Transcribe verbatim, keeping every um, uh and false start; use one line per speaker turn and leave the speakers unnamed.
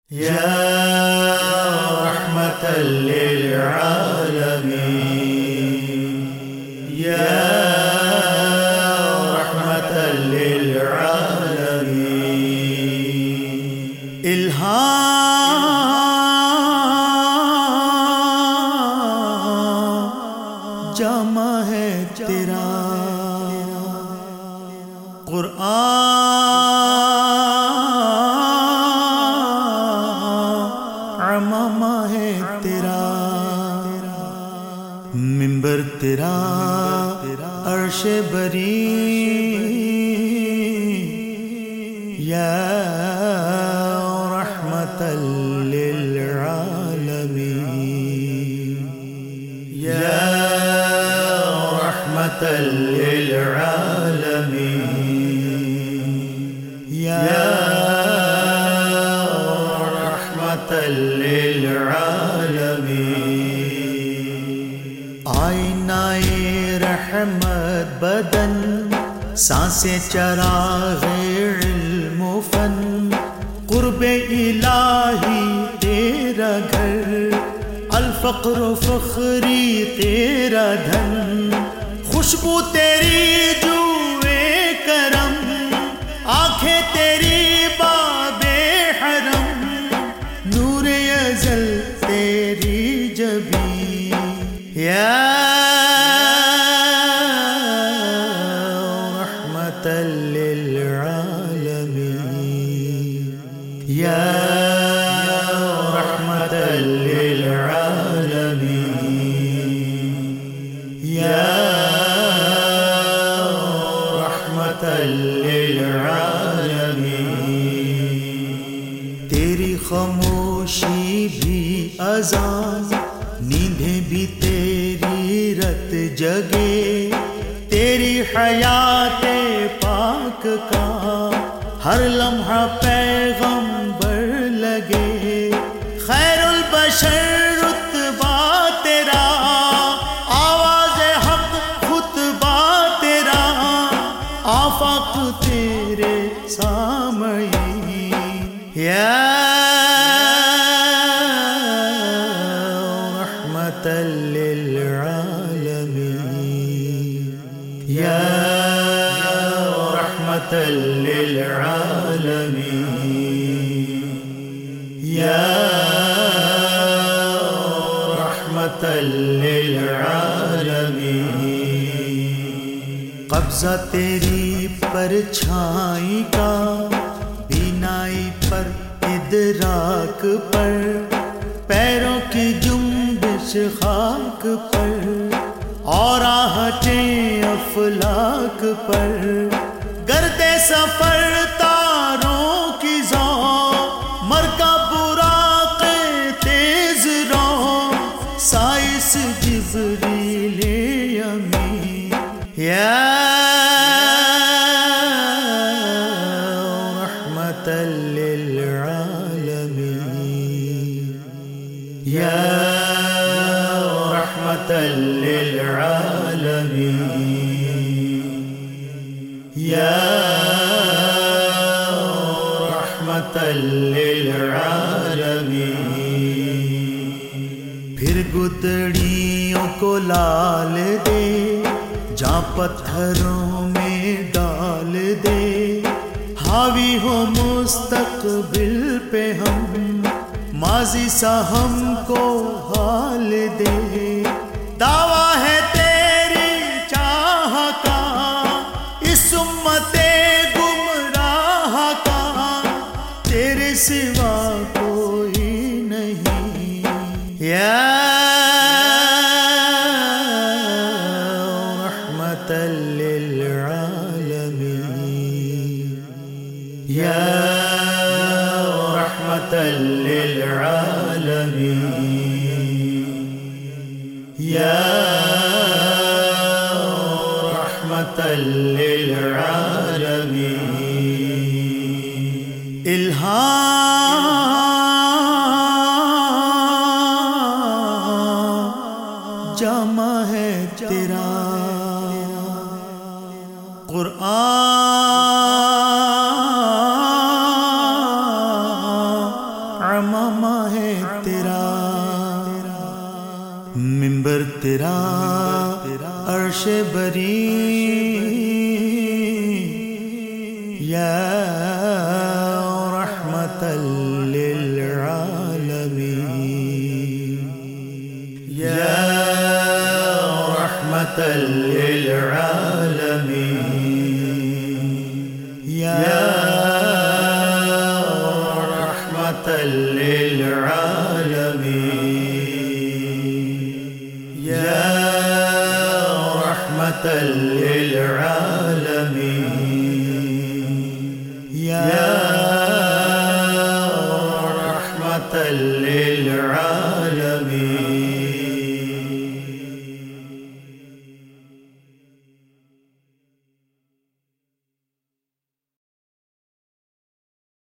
یا رحمت للعالمین یا رحمت للعالمین الہام جامع ہے تیرا قرآن عمامہ ہے تیرا منبر تیرا عرش بری یا رحمت للعالمین یا رحمت للعالمین یا رحمت للعالمین آئینہ رحمت بدن سانسیں چراغ علم و فن قرب الہی تیرا گھر الفقر و فخری تیرا دھن خوشبو تیری جوئے کرم آنکھیں تیری باب حرم نور ازل تیری جبی یا رحمت للعالمین یا رحمت للعالمین یا رحمت للعالمین تیری خاموشی بھی اذان نیندیں بھی تیری رت جگے تیری حیات پاک کا ہر لمحہ پیغمبر لگے خیر البشر رتبہ تیرا آواز حق خطبہ تیرا آفاق تیرے سامعی یا رحمت للعالمین یا رحمت للعالمین یا رحمت للعالمین قبضہ تیری پرچھائی کا بینائی پر ادراک پر پیروں کی جنبش خاک پر اور آہٹیں افلاک پر گرد سفر تاروں کی ذوق مرکب براق تیز رو سائس جبریل امین یا رحمت للعالمین یا رحمت للعالمین یا رحمت للعالمین پھر گدڑیوں کو لال دے جہاں پتھروں میں ڈال دے حاوی ہو مستقبل پہ ہم ماضی سا ہم کو حال دے دعویٰ ہے تیری چاہ کا اس امت گمراہ کا تیرے سوا کوئی نہیں یا رحمت للعالمین یا رحمت للعالمین یا رحمت للعالمین الہام جامع ہے تیرا قرآن تیرا عرش بری یا رحمت للعالمین یا رحمت للعالمین یا رحمت للعالمین